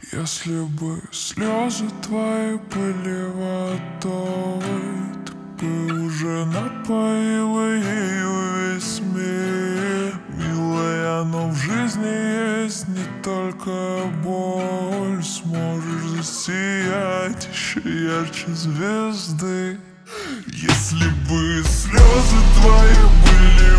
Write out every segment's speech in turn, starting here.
Если бы слезы твои были водой, ты бы уже напоила ею весь мир. Милая, но в жизни есть не только боль. Сможешь засиять еще ярче звезды. Если бы слезы твои были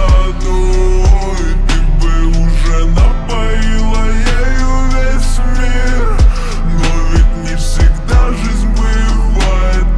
водой, ты бы уже напоила ею весь мир. Но ведь не всегда жизнь бывает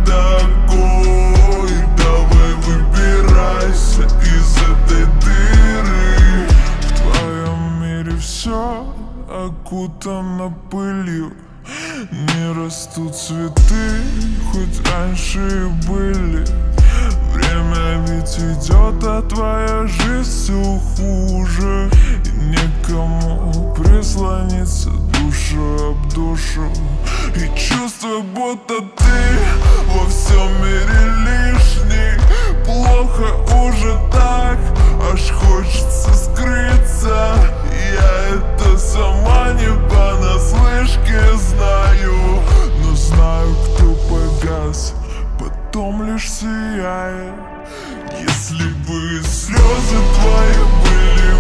такой. Давай выбирайся из этой дыры. В твоем мире все окутано пылью. Не растут цветы, хоть раньше и были. Время ведь идет, а твоя жизнь все хуже. И некому прислониться душу об душу. И чувство, будто ты во всем мире лишний. Плохо уже так, аж хочется скрыться. Я это сама не понаслышке знаю, но знаю, кто погас, потом лишь сияет. Если бы слезы твои были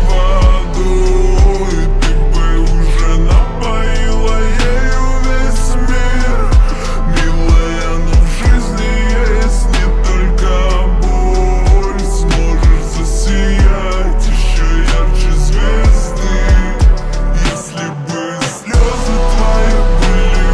водой, ты бы уже напоила ею весь мир. Милая, но в жизни есть не только боль. Сможешь засиять еще ярче звезды. Если бы слезы твои были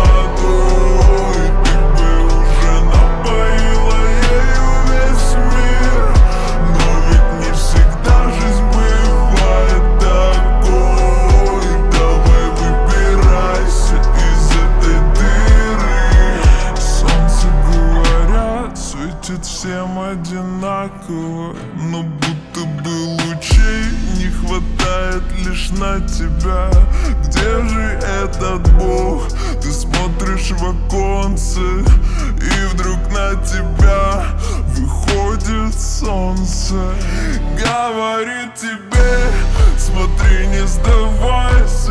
водой, ты бы уже напоила ею весь мир. Но ведь не всегда жизнь бывает такой. Давай выбирайся из этой дыры. Солнце, говорят, светит всем одинаково, но будто бы лучей не хватает лишь на тебя. Где же этот Бог? Ты смотришь в оконце, и вдруг на тебя выходит солнце. Говорит тебе: смотри, не сдавайся.